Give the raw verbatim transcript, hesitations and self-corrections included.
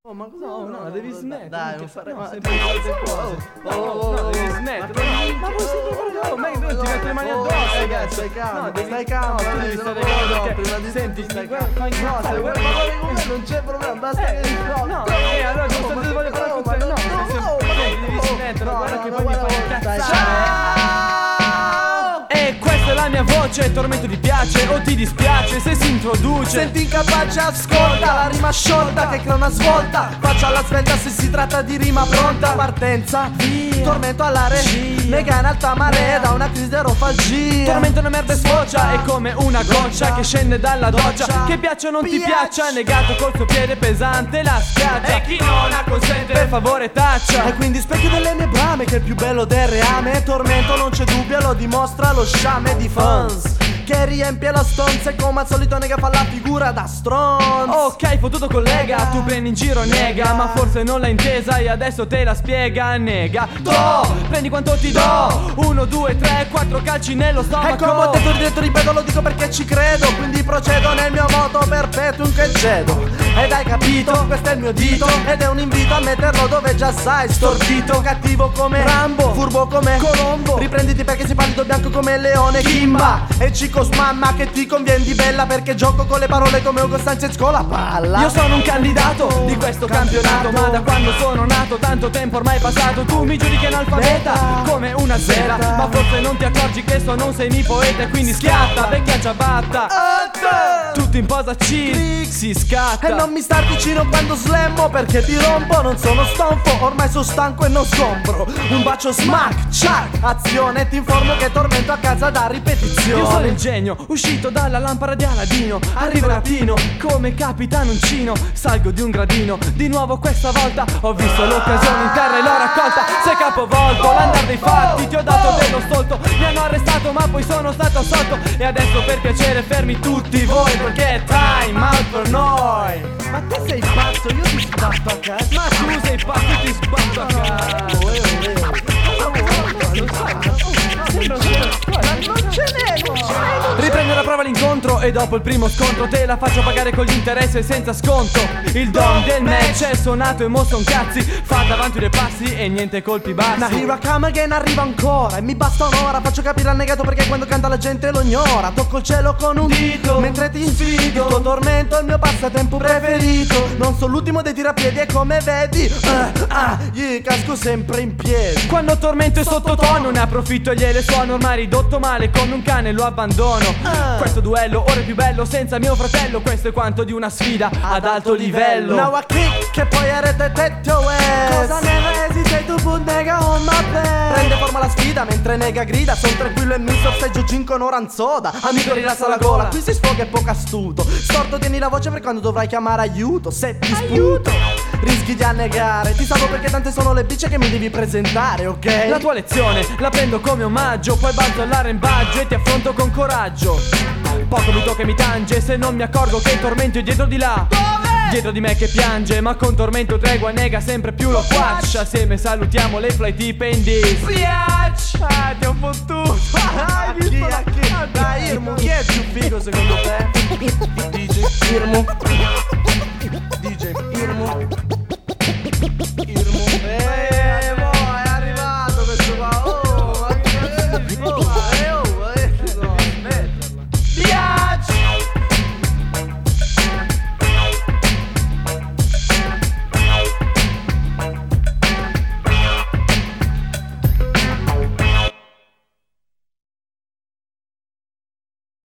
Oh, ma cosa? No, no, devi smettere. Dai, non fare no, male. sempre oh, oh, no, devi smettere. Ma poi sempre quello, ma io ti metto le mani addosso, ragazzi, stai calmo, no, devi, stai calmo, no, tu devi stare calmo perché senti, stai guarda, calmo. fai No, se vuoi parlare con me non c'è problema, basta che no, no, e allora non sto dicendo voglio parlare con te, no, senti, devi smettere, guarda che poi mi fai incazzare. E questa è la mia voce, tormento ti piace o ti dispiace se si introduce. Senti incapace, ascolta la rima sciolta che crea una svolta. Faccia alla svelta se si tratta di rima pronta. Partenza, via, tormento all'area, nega in alta marea da una crisi d'erofagia. Tormento una merda e sfocia, è come una goccia che scende dalla doccia. Che piaccia o non ti piaccia, negato col suo piede pesante la schiaccia. E chi non acconsente per favore taccia. E quindi specchio delle mie brame che è il più bello del reame. Tormento non c'è dubbio, lo dimostra lo sciame di fans che riempie la stanza e come al solito nega fa la figura da stronzo. Ok, fottuto collega, tu prendi in giro nega, ma forse non l'hai intesa e adesso te la spiega. Nega, do, prendi quanto ti do. Uno, due, tre, quattro calci nello stomaco. E come ho detto, ridetto, ripeto, lo dico perché ci credo. Quindi procedo nel mio moto perpetuum che cedo. Ed hai capito, questo è il mio dito ed è un invito a metterlo dove già sai. Stordito, cattivo come Rambo, furbo come Colombo. Riprenditi perché sei pallido bianco come il leone Kimba. E Cicos mamma che ti conviene di bella perché gioco con le parole come Ugo Sanchez con la palla. Io sono un candidato di questo campionato, ma da quando sono nato tanto tempo ormai è passato. Tu mi giudichi analfabeta come una zeta, ma forse non ti accorgi che sono un semipoeta e quindi schiatta, vecchia ciabatta. Tutto in posa chill, si scatta. E non mi star vicino quando slemmo perché ti rompo. Non sono stonfo, ormai sono stanco e non sgombro. Un bacio smack, ciak, azione. Ti informo che tormento a casa da ripetizione. Io sono il genio, uscito dalla lampada di Aladino. Arrivo rapino, come capitanoncino. Salgo di un gradino, di nuovo questa volta. Ho visto l'occasione in terra e l'ho raccolta. Sei capovolto, l'andar dei fatti. Ti ho dato dello stolto, mi hanno arrestato ma poi sono stato assolto. E adesso per piacere fermi tutti voi perché è time out per noi. Ma te sei pazzo, io ti sbatto a casa. Ma tu sei pazzo, ti sbatto a casa. Non ce n'è, non ce n'è. Riprende la prova l'incontro e dopo il primo scontro te la faccio pagare con gli interessi e senza sconto. Il don del match è suonato e mo son cazzi. Fa davanti due passi e niente colpi bassi. Una here I come again arriva ancora e mi basta un'ora. Faccio capire al negato perché quando canta la gente lo ignora. Tocco il cielo con un dito mentre ti infido. Il tuo tormento è il mio passatempo preferito. Non sono l'ultimo dei tirapiedi e come vedi uh, ah, gli casco sempre in piedi. Quando tormento è sottotono ne approfitto e gliele suono. Ormai ridotto male come un cane lo abbandono. uh. Questo duello ora è più bello senza mio fratello. Questo è quanto di una sfida ad alto livello. Now I kick che poi arrete tetto è. Cosa never hesitate to put nega on my bed. Prende forma la sfida mentre nega grida. Sono tranquillo e mi sorseggio gin con oranzoda. Amico rilassa la gola, qui si sfoga e poco astuto. Storto tieni la voce per quando dovrai chiamare aiuto. Se ti sputo rischi di annegare. Ti salvo perché tante sono le bicce che mi devi presentare, ok? La tua lezione la prendo come omaggio. Poi balzo all'arrembaggio e ti affronto con coraggio. Poco mi tocca e mi tange se non mi accorgo che il tormento è dietro di là. Dove? Dietro di me che piange, ma con tormento tregua nega sempre più lo quatch. Assieme salutiamo le fly tipe in this Piac. Ah, ti ho fottuto. Ah, chi, chi? Dai Irmu, chi è più figo secondo te? D J Irmu.